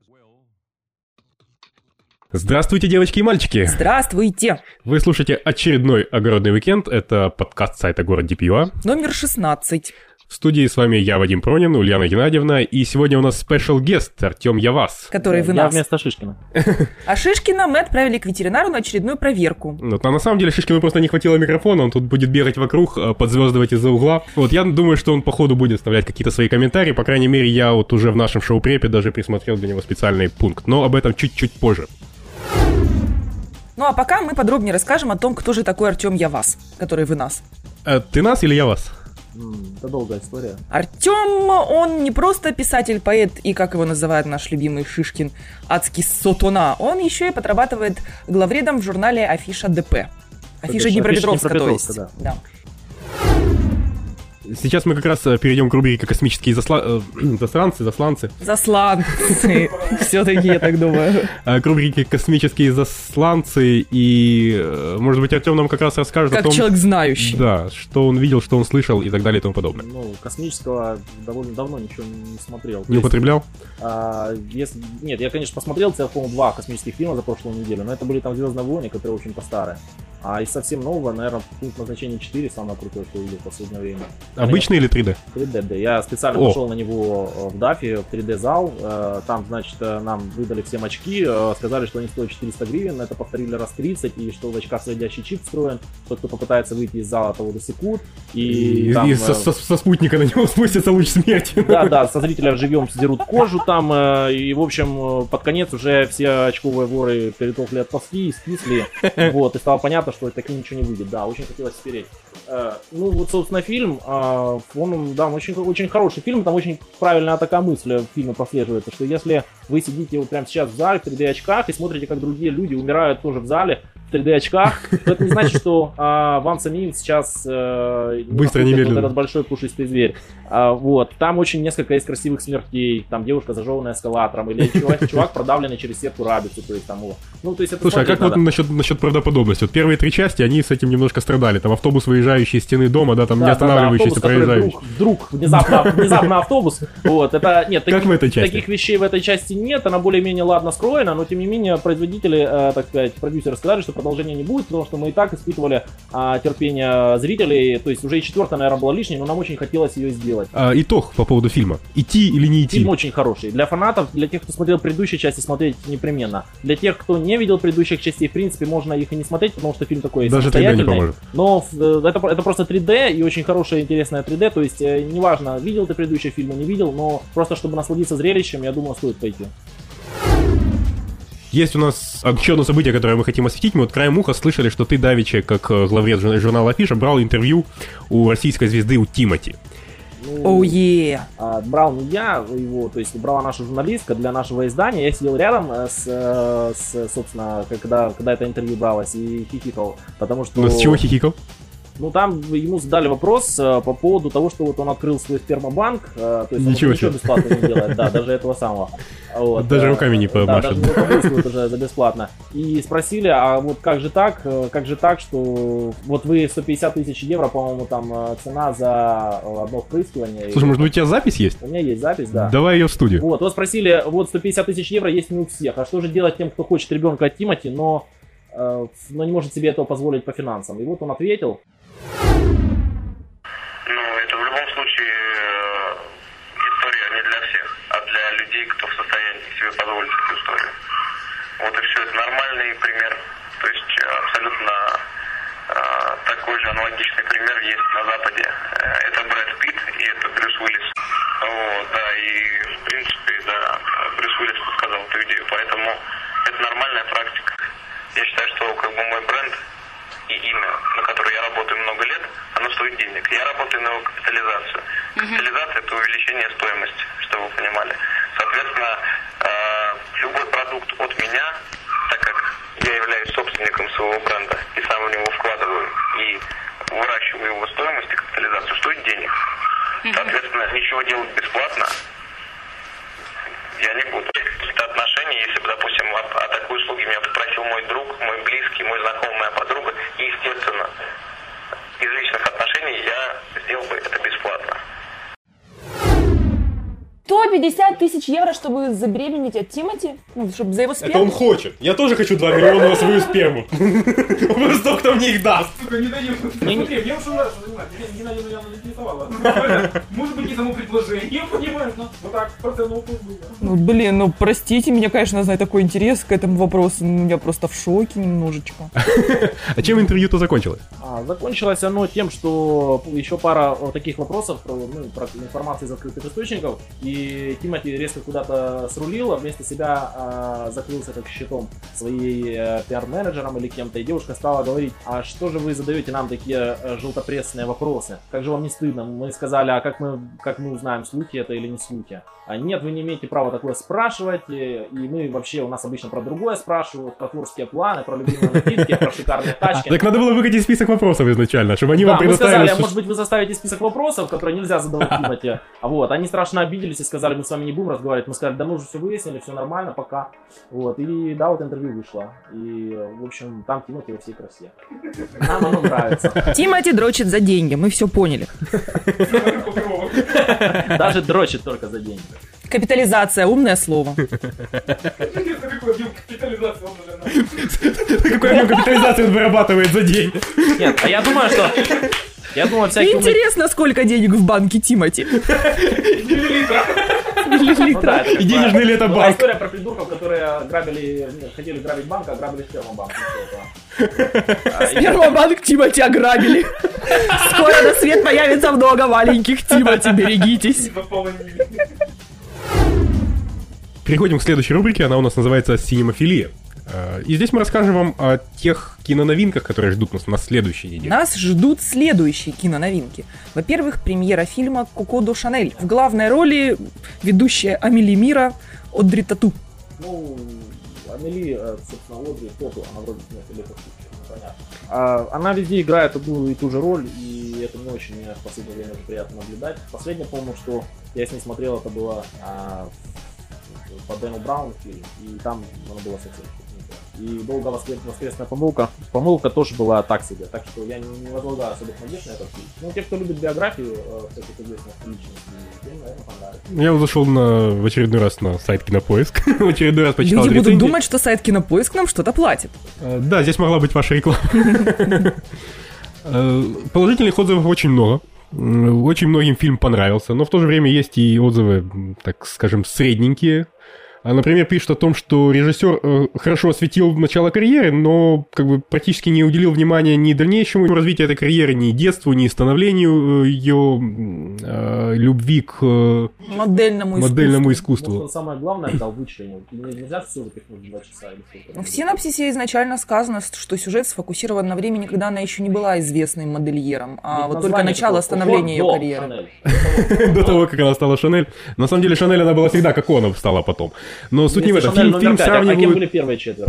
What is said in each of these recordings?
Здравствуйте, девочки и мальчики! Здравствуйте! Вы слушаете очередной «Огородный уикенд». Это подкаст сайта «Город Дипьюа». Номер 16. В студии с вами я, Вадим Пронин, Ульяна Геннадьевна, и сегодня у нас special guest Артем Явас. Который вы я нас. вместо Шишкина. А Шишкина мы отправили к ветеринару на очередную проверку. А на самом деле Шишкину просто не хватило микрофона, он тут будет бегать вокруг, подзвездывать из-за угла. Вот, я думаю, что он по ходу будет оставлять какие-то свои комментарии. По крайней мере, я вот уже в нашем шоу-препе даже присмотрел для него специальный пункт. Но об этом чуть-чуть позже. Ну а пока мы подробнее расскажем о том, кто же такой Артем Явас, который вы нас. Ты нас или я вас? Это долгая история. Артем, он не просто писатель, поэт и, как его называет наш любимый Шишкин, адский сотуна. Он еще и подрабатывает главредом в журнале «Афиша ДП». Афиша Днепропетровска, то есть. Да. Сейчас мы как раз перейдем к рубрике «Космические засланцы». Засланцы. Все-таки, я так думаю. К рубрике «Космические засланцы». И, может быть, Артем нам как раз расскажет о том... Как человек знающий. Да, что он видел, что он слышал и так далее и тому подобное. Ну, космического довольно давно ничего не смотрел. Не употреблял? Нет, я, конечно, посмотрел целиком 2 космических фильма за прошлую неделю, но это были там «Звездные войны», которые очень постарые. А из совсем нового, наверное, «Пункт назначения 4» самое крутое, что я видел в последнее время. Обычный или 3D? 3D, да. Я специально пошел на него в Дафе, в 3D-зал. Там, значит, нам выдали всем очки, сказали, что они стоят 400 гривен. Это повторили раз 30, и что в очках следящий чип встроен. Тот, кто попытается выйти из зала, того досекут. И там, со спутника на него спустится луч смерти. Да, со зрителя живьем сдерут кожу там. И, в общем, под конец уже все очковые воры перетолкли от тоски и скисли. Вот, и стало понятно, что таким ничего не выйдет. Да, очень хотелось спереть. Ну, вот, собственно, фильм, он, да, очень, очень хороший фильм, там очень правильная такая мысль в фильме прослеживается, что если вы сидите вот прямо сейчас в зале в 3D-очках и смотрите, как другие люди умирают тоже в зале в 3D-очках, то это не значит, что вам самим сейчас быстро, немедленно. Вот этот большой пушистый зверь. Вот, там очень несколько есть красивых смертей, там девушка зажеванная эскалатором, или чувак продавленный через сетку рабицу, то есть там его. Ну, то есть это. Слушай, а как надо. Вот насчет правдоподобности? Вот первые 3 части, они с этим немножко страдали. Там автобус, выезжающий из стены дома, да, там не останавливающийся, проезжающий. Вдруг внезапно автобус. Вот, это нет, как в этой части? Таких вещей в этой части нет, она более-менее ладно скроена, но тем не менее производители, так сказать, продюсеры сказали, что продолжения не будет, потому что мы и так испытывали терпение зрителей, то есть уже и 4-я, наверное, была лишней, но нам очень хотелось ее сделать. Итог по поводу фильма. Идти или не идти? Фильм очень хороший. Для фанатов, для тех, кто смотрел предыдущие части, смотреть непременно. Для тех, кто не видел предыдущих частей, в принципе, можно их и не смотреть, потому что фильм такой даже самостоятельный. 3D не поможет. Но это просто 3D и очень хорошее, интересное 3D, то есть неважно, видел ты предыдущие фильмы, не видел, но просто чтобы насладиться зрелищем, я думаю, стоит пойти. Есть у нас еще одно событие, которое мы хотим осветить. Мы вот краем уха слышали, что ты, давеча, как главред журнала «Афиша», брал интервью у российской звезды, у Тимати. Брал не я его, то есть брала наша журналистка для нашего издания. Я сидел рядом собственно, когда это интервью бралось, и хихикал, потому что... Но с чего хихикал? Ну, там ему задали вопрос по поводу того, что вот он открыл свой спермобанк, то есть он ничего бесплатно не делает, да, даже этого самого. Вот, даже руками не помашет. Да, даже руками уже за бесплатно. И спросили, а вот как же так, что вот вы 150 тысяч евро, по-моему, там цена за одно впрыскивание. Слушай, может быть, у тебя запись есть? У меня есть запись, да. Давай ее в студию. Вот спросили, вот 150 тысяч евро есть не у всех, а что же делать тем, кто хочет ребенка от Тимати, но не может себе этого позволить по финансам? И вот он ответил. Ну, это в любом случае история не для всех, а для людей, кто в состоянии себе позволить эту историю. Вот и все. Это нормальный пример. То есть абсолютно такой же аналогичный пример есть на Западе. Это Брэд Питт и это Брюс Уиллис. Вот, да, и в принципе, да, Брюс Уиллис подсказал эту идею, поэтому это нормальная практика. Я считаю, что как бы мой бренд и имя, на которое я работаю много лет, оно стоит денег. Я работаю на его капитализацию. Капитализация – это увеличение стоимости, чтобы вы понимали. Соответственно, любой продукт от меня, так как я являюсь собственником своего бренда и сам в него вкладываю и выращиваю его стоимость и капитализацию, стоит денег. Соответственно, ничего делать бесплатно я не буду. Какие-то отношения, если бы, допустим, о такой услуге меня попросил мой друг, мой близкий, мой знакомый, моя подруга, и, естественно, из личных отношений я сделал бы это бесплатно. Кто 150 тысяч евро, чтобы забеременеть от Тимати? Ну, чтобы за его сперму? Это он хочет. Я тоже хочу 2 миллиона на свою сперму. Просто кто мне их даст. Сука, не даем. Смотри, я уже раз понимаю, Геннадий явно заинтересовало. Может быть, не само предложение, понимаешь, но вот так, процентный вопрос был. Ну, блин, ну, простите меня, конечно, за такой интерес к этому вопросу, но я просто в шоке немножечко. А чем интервью-то закончилось? Закончилось оно тем, что еще пара таких вопросов про информацию из открытых источников, и Тимати резко куда-то срулил, а вместо себя закрылся как щитом своей пиар-менеджером или кем-то, и девушка стала говорить: а что же вы задаете нам такие желтопрессные вопросы? Как же вам не стыдно? Мы сказали, а как мы узнаем, слухи это или не слухи? А нет, вы не имеете права такое спрашивать, и мы вообще, у нас обычно про другое спрашивают, про творческие планы, про любимые напитки, про шикарные тачки. Так надо было выкатить список вопросов изначально, чтобы они вам предоставили... Мы сказали, может быть, вы составите список вопросов, которые нельзя задавать Тимати. Они страшно обиделись и сказали, мы с вами не будем разговаривать. Мы сказали, да мы уже все выяснили, все нормально, пока. И да, интервью вышло. И, в общем, там Тимати во всей красе. Нам оно нравится. Тимати дрочит за деньги, мы все поняли. Даже дрочит только за деньги. Капитализация, умное слово. Какой объем капитализации он уже... Какой объем капитализации он вырабатывает за день? Нет, а я думаю, что... Интересно, сколько денег в банке Тимати? Миллилитра. И денежный ли это банк? История про придурков, которые хотели грабить банк, а грабили спермобанк. Спермобанк Тимати ограбили. Скоро на свет появится много маленьких Тимати, берегитесь. Переходим к следующей рубрике, она у нас называется «Синемофилия». И здесь мы расскажем вам о тех киноновинках, которые ждут нас на следующей неделе. Нас ждут следующие киноновинки. Во-первых, премьера фильма «Коко до Шанель». В главной роли ведущая Амели Мира Одри Тату. Амели, собственно, Одри Тату, она вроде нет, или это непонятно. Она везде играет одну и ту же роль, и это не очень мне в последнее время приятно наблюдать. Последнее, помню, что я с ней смотрел, это было по Дэну Брауну фильм, и там она была совсем и долго воскресная помолвка. Помолвка тоже была так себе, так что я не возлагаю особых надежд на этот фильм. Ну, те, кто любит биографию всяких известных личностей, им, наверное, понравится. Я зашел в очередной раз на сайт Кинопоиск, в очередной раз почитал люди рецензии. будут думать, что сайт Кинопоиск нам что-то платит. Да, здесь могла быть ваша реклама. Положительных отзывов очень много. Очень многим фильм понравился, но в то же время есть и отзывы, так скажем, средненькие. Например, пишет о том, что режиссер хорошо осветил начало карьеры, но практически не уделил внимания ни дальнейшему развитию этой карьеры, ни детству, ни становлению ее любви к модельному искусству. Ну, самое главное, дал вычленил. Нельзя все запихнуть в 2 часа или сколько. В синопсисе изначально сказано, что сюжет сфокусирован на времени, когда она еще не была известным модельером, а вот только начало становления ее карьеры. До того, как она стала Шанель. На самом деле, Шанель она была всегда, как он стала потом. Но суть не в этом. Фильм сравнивают... А кем были первые 4?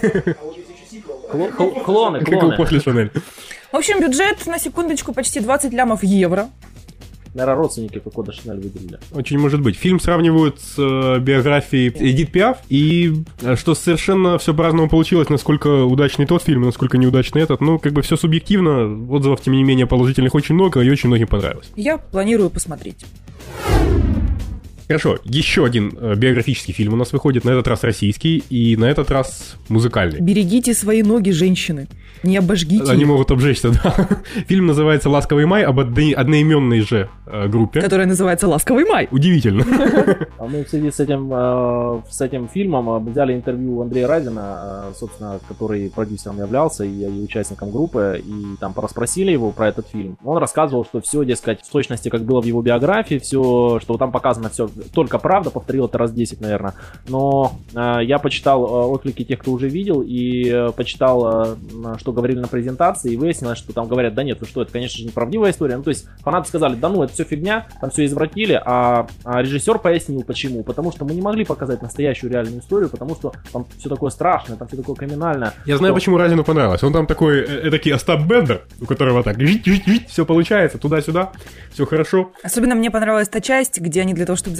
Клоны. Как его после Шанель. В общем, бюджет, на секундочку, почти 20 лямов евро. Наверное, родственники Коко до Шанель выделили. Очень может быть. Фильм сравнивают с биографией Эдит Пиаф, и что совершенно все по-разному получилось, насколько удачный тот фильм, насколько неудачный этот. Ну, все субъективно, отзывов, тем не менее, положительных очень много, и очень многим понравилось. Я планирую посмотреть. Хорошо, еще один биографический фильм у нас выходит, на этот раз российский, и на этот раз музыкальный. Берегите свои ноги, женщины, не обожгите Они их. могут обжечься, да. Фильм называется «Ласковый май», об одноименной же группе. Которая называется «Ласковый май». Удивительно. А мы в связи с этим фильмом взяли интервью у Андрея Разина, собственно, который продюсером являлся и участником группы, и там расспросили его про этот фильм. Он рассказывал, что все, дескать, в точности, как было в его биографии, все, что там показано, все только правда, повторил это раз 10, наверное. Но я почитал отклики тех, кто уже видел, и почитал, что говорили на презентации, и выяснилось, что там говорят, да нет, ну что, это, конечно же, неправдивая история. Ну, то есть фанаты сказали, да ну, это все фигня, там все извратили, а режиссер пояснил, почему. Потому что мы не могли показать настоящую реальную историю, потому что там все такое страшное, там все такое криминальное. Я знаю, почему Разину понравилось. Он там такой, эдакий Остап Бендер, у которого так, все получается, туда-сюда, все хорошо. Особенно мне понравилась та часть, где они для того, чтобы заработать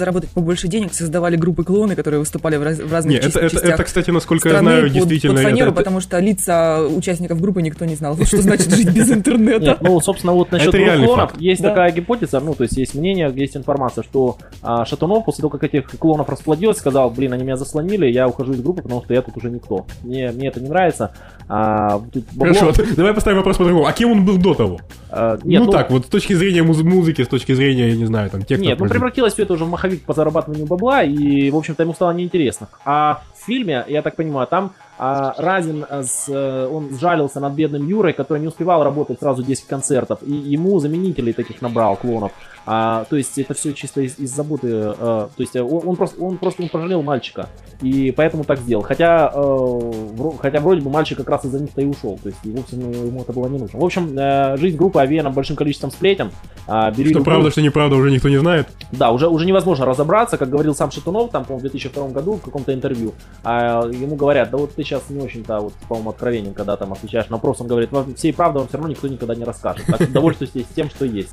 заработать побольше денег, создавали группы клоны, которые выступали в разных частях это, кстати, насколько страны, я знаю, действительно... под фанеру, потому что лица участников группы никто не знал. Вот что значит жить без интернета. Нет, ну, собственно, вот насчет клонов есть такая гипотеза, ну, то есть есть мнение, есть информация, что Шатунов после того, как этих клонов расплодилось, сказал, блин, они меня заслонили, я ухожу из группы, потому что я тут уже никто. Мне это не нравится. Хорошо, давай поставим вопрос по-другому. А кем он был до того? Так, вот с точки зрения музыки, с точки зрения, я не знаю, там, тех, Нет, превратилось все это уже в маховик по зарабатыванию бабла, и, в общем-то, ему стало неинтересно. А в фильме, я так понимаю, там Разин, он сжалился над бедным Юрой, который не успевал работать сразу 10 концертов, и ему заменителей таких набрал, клонов. То есть это все чисто из заботы, то есть он просто не пожалел мальчика, и поэтому так сделал. Хотя вроде бы мальчик как раз из-за них-то и ушел, то есть вовсе ему это было не нужно. В общем, жизнь группы овеяна большим количеством сплетен. Что правда, что неправда, уже никто не знает. Да, уже невозможно разобраться, как говорил сам Шатунов, там, по-моему, в 2002 году в каком-то интервью. Ему говорят, да вот ты сейчас не очень-то, вот, по-моему, откровенен, когда там отвечаешь на вопрос, он говорит, всей правды вам все равно никто никогда не расскажет. Так довольствуйтесь тем, что есть.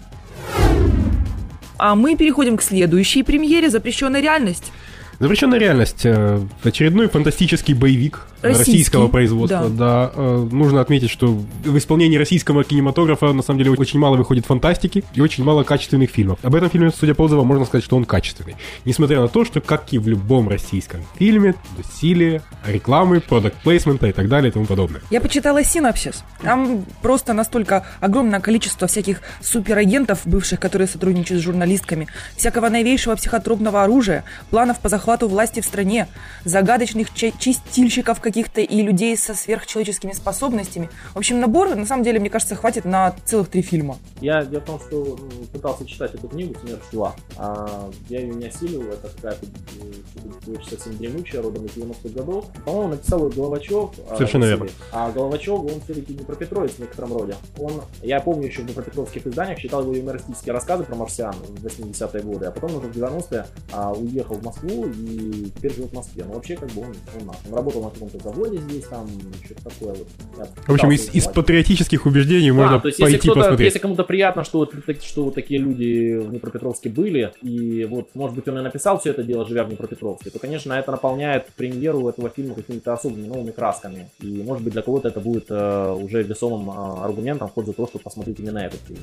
А мы переходим к следующей премьере «Запрещенная реальность». «Запрещенная реальность» — очередной фантастический боевик российского производства. Да. Нужно отметить, что в исполнении российского кинематографа на самом деле очень мало выходит фантастики и очень мало качественных фильмов. Об этом фильме, судя по отзывам, можно сказать, что он качественный. Несмотря на то, что, как и в любом российском фильме, засилие, рекламы, продакт-плейсмента и так далее и тому подобное. Я почитала синопсис. Там просто настолько огромное количество всяких суперагентов бывших, которые сотрудничают с журналистками, всякого новейшего психотропного оружия, планов по захвату власти в стране, загадочных чистильщиков каких-то и людей со сверхчеловеческими способностями. В общем, набор, на самом деле, мне кажется, хватит на целых 3 фильма. Дело в том, что пытался читать эту книгу «Смерть шла». Я ее не осилил, это какая-то совсем дремучая, родом из 90-х годов. По-моему, написал ее Головачев. Совершенно верно. А Головачев, он все-таки Днепропетровец в некотором роде. Я помню, еще в днепропетровских изданиях читал его юмористические рассказы про марсиан в 80-е годы, а потом уже в 90-е уехал в Москву и теперь живет в Москве. Но вообще, как бы он работал на каком-то заводе здесь, там, что-то такое вот. В общем, из патриотических убеждений можно пойти посмотреть. Если кому-то приятно, что вот такие люди в Днепропетровске были, и вот, может быть, он и написал все это дело, живя в Днепропетровске, то, конечно, это наполняет премьеру этого фильма какими-то особыми новыми красками. И, может быть, для кого-то это будет уже весомым аргументом в пользу того, чтобы посмотреть именно этот фильм.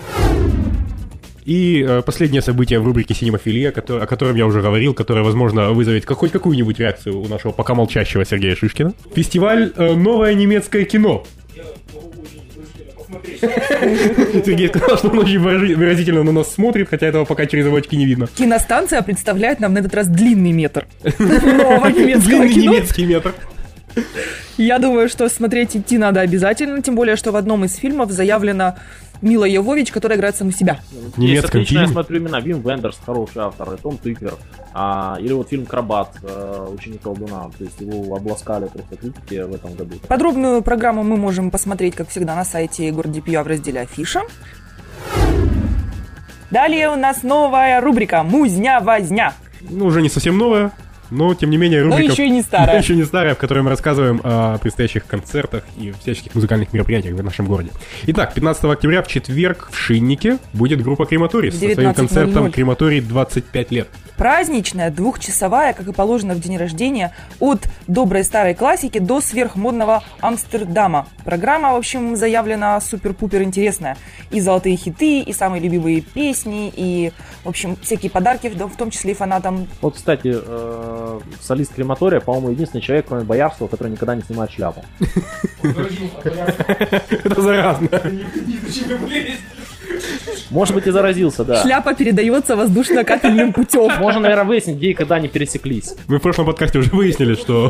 И последнее событие в рубрике «Синемофилия», о котором я уже говорил, которое, возможно, вызовет хоть какую-нибудь реакцию у нашего пока молчащего Сергея Шишкина. Фестиваль «Новое немецкое кино». Сергей сказал, что он очень выразительно на нас смотрит, хотя этого пока через его очки не видно. Киностанция представляет нам на этот раз длинный метр. Нового немецкого кино. Длинный немецкий метр. Я думаю, что смотреть идти надо обязательно, тем более, что в одном из фильмов заявлено Мила Йовович, которая играет саму себя. В немецком фильме? Я смотрю имена. Вим Вендерс, хороший автор, и Том Тыквер. Или вот фильм «Крабат», «Ученик колдуна». То есть его обласкали просто критики в этом году. Подробную программу мы можем посмотреть, как всегда, на сайте Гордипья в разделе «Афиша». Далее у нас новая рубрика «Музня-возня». Уже не совсем новая. Но, тем не менее, рубрика... Но еще и не старая. Но еще не старая, в которой мы рассказываем о предстоящих концертах и всяческих музыкальных мероприятиях в нашем городе. Итак, 15 октября в четверг в Шиннике будет группа «Крематорий» со своим концертом «Крематорий 25 лет». Праздничная, 2-часовая, как и положено в день рождения, от доброй старой классики до сверхмодного Амстердама. Программа, в общем, заявлена супер-пупер интересная. И золотые хиты, и самые любимые песни, и, в общем, всякие подарки, в том числе и фанатам. Вот, кстати, солист «Крематория», по-моему, единственный человек, кроме Боярского, который никогда не снимает шляпу. Это заразно. Может быть, и заразился, да. Шляпа передается воздушно-капельным путем. Можно, наверное, выяснить, где и когда они пересеклись. Мы в прошлом подкасте уже выяснили, что...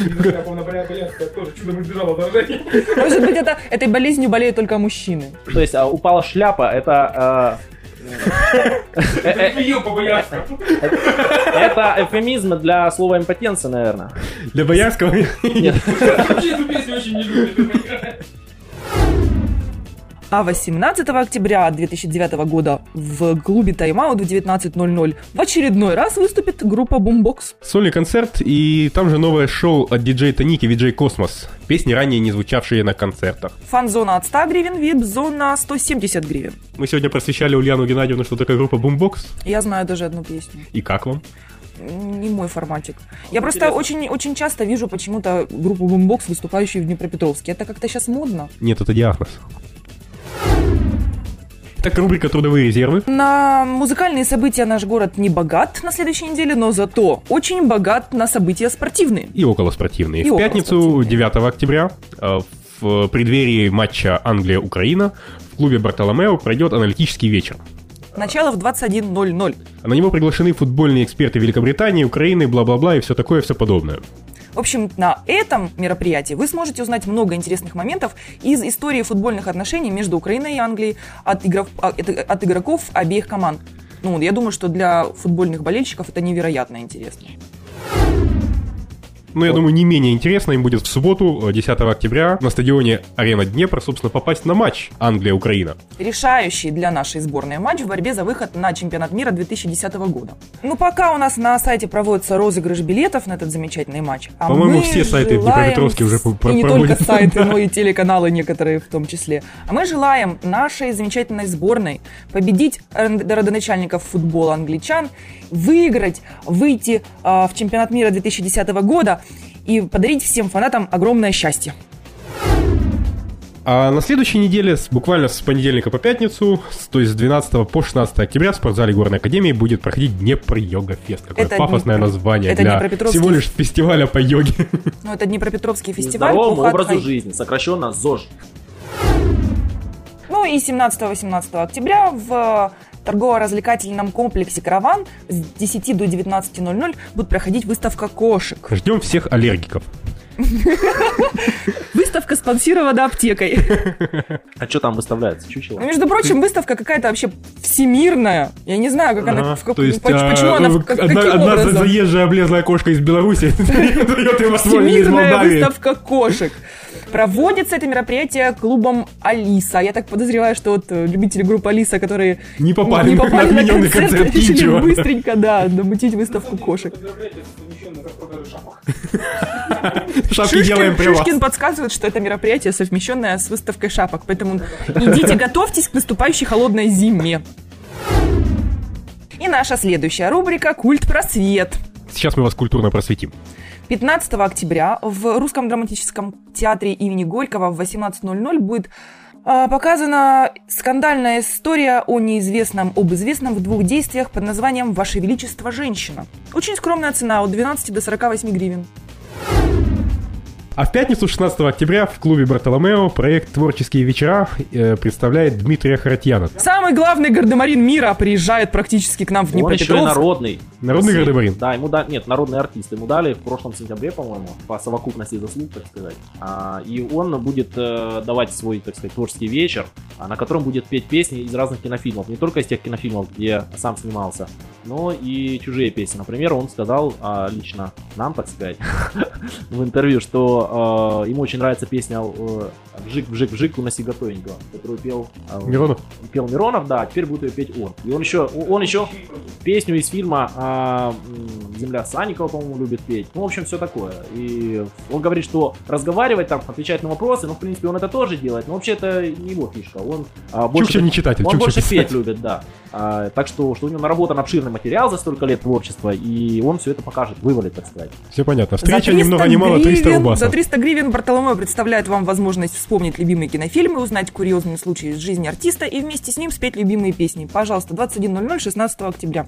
Может быть, этой болезнью болеют только мужчины. То есть, упала шляпа, это... Это эвфемизм для слова импотенция, наверное. Для Боярского? Нет. Вообще эту песню очень не любят. А 18 октября 2009 года в клубе «Тайм-аут» в 19:00 в очередной раз выступит группа Boombox. Сольный концерт, и там же новое шоу от диджей Таники «VJ Космос». Песни, ранее не звучавшие на концертах. Фан-зона от 100 гривен, вип-зона 170 гривен. Мы сегодня просвещали Ульяну Геннадьевну, что такое группа Boombox. Я знаю даже одну песню. И как вам? Не мой форматик. Я просто очень часто вижу почему-то группу Boombox, выступающую в Днепропетровске. Это как-то сейчас модно. Нет, это диагноз. Так, рубрика «Трудовые резервы». На музыкальные события наш город не богат на следующей неделе, но зато очень богат на события спортивные. И околоспортивные. В пятницу, 9 октября, в преддверии матча Англия-Украина, в клубе «Бартоломео» пройдет аналитический вечер. Начало в 21:00. На него приглашены футбольные эксперты Великобритании, Украины, бла-бла-бла и все такое, все подобное. В общем, на этом мероприятии вы сможете узнать много интересных моментов из истории футбольных отношений между Украиной и Англией от игроков обеих команд. Ну, я думаю, что для футбольных болельщиков это невероятно интересно. Но, я думаю, не менее интересно им будет в субботу, 10 октября, на стадионе «Арена Днепр», собственно, попасть на матч Англия-Украина. Решающий для нашей сборной матч в борьбе за выход на чемпионат мира 2010 года. Ну, пока у нас на сайте проводится розыгрыш билетов на этот замечательный матч. По-моему, все сайты в Днепропетровске уже проводят. И не только сайты, но и телеканалы некоторые в том числе. А мы желаем нашей замечательной сборной победить родоначальников футбола англичан, выиграть, выйти в чемпионат мира 2010 года и подарить всем фанатам огромное счастье. А на следующей неделе, буквально с понедельника по пятницу, то есть с 12 по 16 октября в спортзале Горной Академии будет проходить Днепр-йога-фест. Какое пафосное название это для всего лишь фестиваля по йоге. Ну, это Днепропетровский фестиваль. Здоровому образу жизни, сокращенно ЗОЖ. Ну и 17-18 октября в торгово-развлекательном комплексе «Караван» с 10 до 19:00 будет проходить выставка кошек. Ждем всех аллергиков. Выставка спонсирована аптекой. А что там выставляется? Чучело? Ну, между прочим, выставка какая-то вообще всемирная. Я не знаю, как она... То есть, почему она... Одна заезжая облезлая кошка из Беларуси дает им возможность из Молдавии. Всемирная выставка кошек. Проводится это мероприятие клубом «Алиса». Я так подозреваю, что вот любители группы «Алиса», которые не попали на отмененный концерт, решили быстренько, намутить выставку кошек. Шапки делаем при вас. Шишкин подсказывает, что это мероприятие, совмещенное с выставкой шапок. Поэтому идите, готовьтесь к наступающей холодной зиме. И наша следующая рубрика «Культ-просвет». Сейчас мы вас культурно просветим. 15 октября в Русском драматическом театре имени Горького в 18:00 будет показана скандальная история об известном в двух действиях под названием «Ваше Величество, женщина». Очень скромная цена от 12 до 48 гривен. А в пятницу, 16 октября, в клубе «Бартоломео» проект «Творческие вечера» представляет Дмитрия Харатьяна. Самый главный гардемарин мира приезжает практически к нам в Днепропетровск. Он еще и народный. Народный гардемарин? Да, народный артист. Ему дали в прошлом сентябре, по-моему, по совокупности заслуг, так сказать. И он будет давать свой, так сказать, творческий вечер, на котором будет петь песни из разных кинофильмов. Не только из тех кинофильмов, где сам снимался, но и чужие песни. Например, он сказал лично нам, так сказать, в интервью, что ему очень нравится песня «Вжик-вжик-вжик, уноси готовенького», которую пел Миронов. Пел Миронов, да, теперь будет ее петь он. И он еще песню из фильма «Земля» Санникова, по-моему, любит петь. Ну, в общем, все такое. И он говорит, что разговаривать там, отвечать на вопросы, ну, в принципе, он это тоже делает, но вообще это не его фишка. Он больше, не читатель, он больше петь любит, да. Так что у него наработан обширный материал за столько лет творчества, и он все это покажет, вывалит, так сказать. Все понятно. Встреча ни много ни мало 300 рубасов. За 300 гривен Бартоломео представляет вам возможность вспомнить любимые кинофильмы, узнать курьезные случаи из жизни артиста и вместе с ним спеть любимые песни. Пожалуйста, 21:00, 16 октября.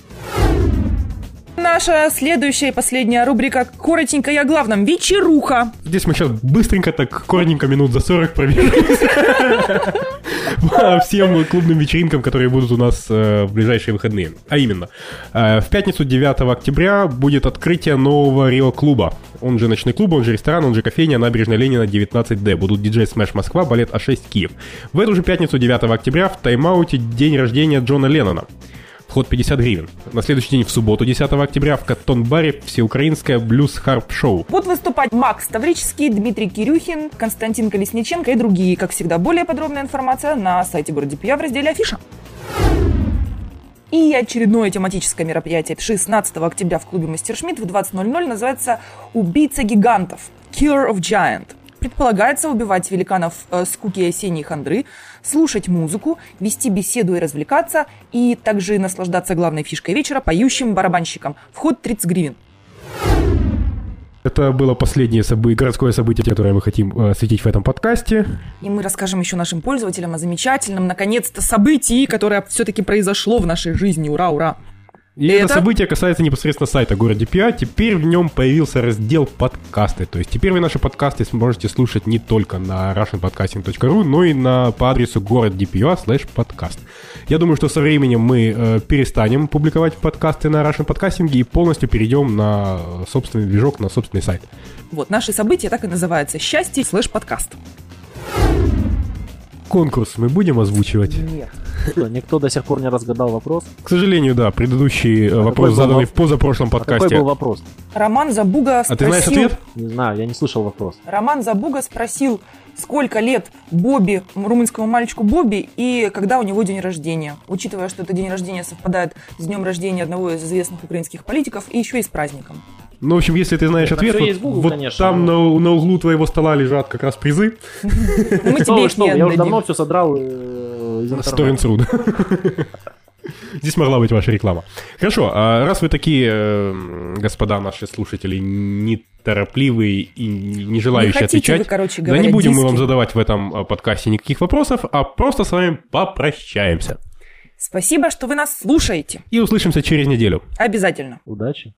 Наша следующая и последняя рубрика коротенько и о главном. Вечеруха. Здесь мы сейчас быстренько, так коротенько, минут за 40 пробежимся по всем клубным вечеринкам, которые будут у нас в ближайшие выходные. А именно, в пятницу 9 октября будет открытие нового Рио-клуба. Он же ночной клуб, он же ресторан, он же кофейня, набережная Ленина, 19D. Будут диджей Smash Москва, балет А6 Киев. В эту же пятницу 9 октября в Тайм-ауте день рождения Джона Леннона. В Вход 50 гривен. На следующий день, в субботу, 10 октября, в Каттон-баре всеукраинское блюз-харп-шоу. Будут выступать Макс Таврический, Дмитрий Кирюхин, Константин Колесниченко и другие. Как всегда, более подробная информация на сайте города Пия в разделе «Афиша». И очередное тематическое мероприятие 16 октября в клубе Мастершмитт в 20:00 называется «Убийца гигантов» – Killer of Giant. Предполагается убивать великанов скуки и осенней хандры, слушать музыку, вести беседу и развлекаться, и также наслаждаться главной фишкой вечера – поющим барабанщиком. Вход 30 гривен. Это было последнее городское событие, которое мы хотим осветить в этом подкасте. И мы расскажем еще нашим пользователям о замечательном, наконец-то, событии, которое все-таки произошло в нашей жизни. Ура, ура! И это событие касается непосредственно сайта Города Пиа. Теперь в нем появился раздел «Подкасты». То есть теперь вы наши подкасты сможете слушать не только на russianpodcasting.ru, но и по адресу город.dpa/подкаст. Я думаю, что со временем мы перестанем публиковать подкасты на Russian Podcasting и полностью перейдем на собственный движок, на собственный сайт. Вот, наше событие так и называется «Счастье/подкаст». Конкурс мы будем озвучивать? Нет. Что, никто до сих пор не разгадал вопрос? К сожалению, да. Предыдущий вопрос заданный в позапрошлом подкасте. Какой был вопрос? Роман Забуга спросил... А ты знаешь ответ? Не знаю, я не слышал вопрос. Роман Забуга спросил, сколько лет Бобби, румынскому мальчику Бобби, и когда у него день рождения. Учитывая, что это день рождения совпадает с днем рождения одного из известных украинских политиков, и еще и с праздником. Ну, в общем, если ты знаешь ответ, Google, вот конечно, там на углу твоего стола лежат как раз призы. Мы тебе их не Я уже отдадим. давно все содрал из интернета. Stories.ru, да. Здесь могла быть ваша реклама. Хорошо, а раз вы такие, господа наши слушатели, неторопливые и не желающие отвечать, вы, короче да говоря, не будем мы диски. вам задавать в этом подкасте никаких вопросов, а просто с вами попрощаемся. Спасибо, что вы нас слушаете. И услышимся через неделю. Обязательно. Удачи.